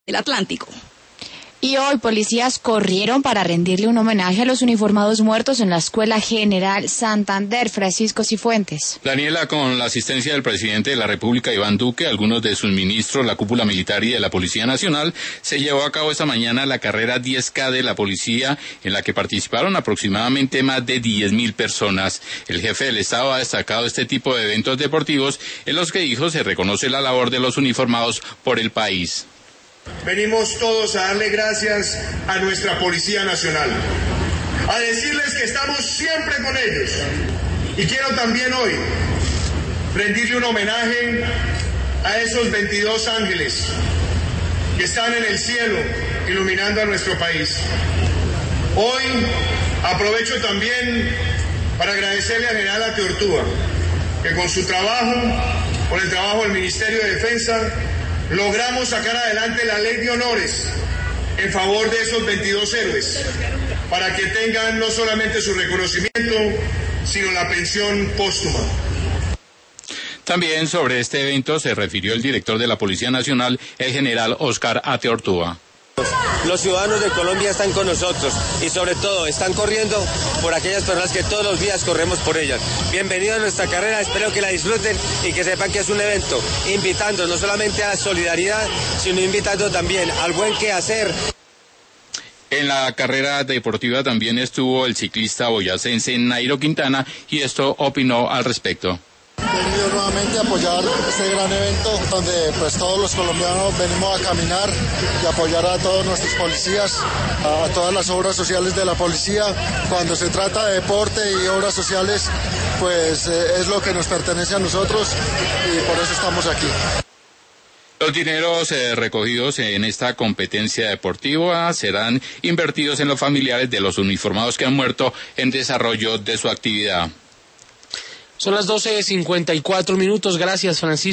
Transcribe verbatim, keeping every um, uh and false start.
el Atlántico. Y hoy policías corrieron para rendirle un homenaje a los uniformados muertos en la Escuela General Santander. Francisco Cifuentes. Daniela, con la asistencia del presidente de la República, Iván Duque, algunos de sus ministros, la cúpula militar y de la Policía Nacional, se llevó a cabo esta mañana la carrera diez K de la policía, en la que participaron aproximadamente más de diez mil personas. El jefe del Estado ha destacado este tipo de eventos deportivos en los que dijo se reconoce la labor de los uniformados por el país. Venimos todos a darle gracias a nuestra Policía Nacional, a decirles que estamos siempre con ellos. Y quiero también hoy rendirle un homenaje a esos veintidós ángeles que están en el cielo iluminando a nuestro país. Hoy aprovecho también para agradecerle al general Ateortúa, que con su trabajo, con el trabajo del Ministerio de Defensa, logramos sacar adelante la ley de honores en favor de esos veintidós héroes, para que tengan no solamente su reconocimiento, sino la pensión póstuma. También sobre este evento se refirió el director de la Policía Nacional, el general Óscar Ateortúa. Los ciudadanos de Colombia están con nosotros y sobre todo están corriendo por aquellas personas que todos los días corremos por ellas. Bienvenidos a nuestra carrera, espero que la disfruten y que sepan que es un evento invitando no solamente a la solidaridad, sino invitando también al buen quehacer. En la carrera deportiva también estuvo el ciclista boyacense Nairo Quintana y esto opinó al respecto. He venido nuevamente a apoyar este gran evento donde pues todos los colombianos venimos a caminar y apoyar a todos nuestros policías, a todas las obras sociales de la policía. Cuando se trata de deporte y obras sociales, pues eh, es lo que nos pertenece a nosotros y por eso estamos aquí. Los dineros eh, recogidos en esta competencia deportiva serán invertidos en los familiares de los uniformados que han muerto en desarrollo de su actividad. Son las doce cincuenta y cuatro minutos. Gracias, Francisco.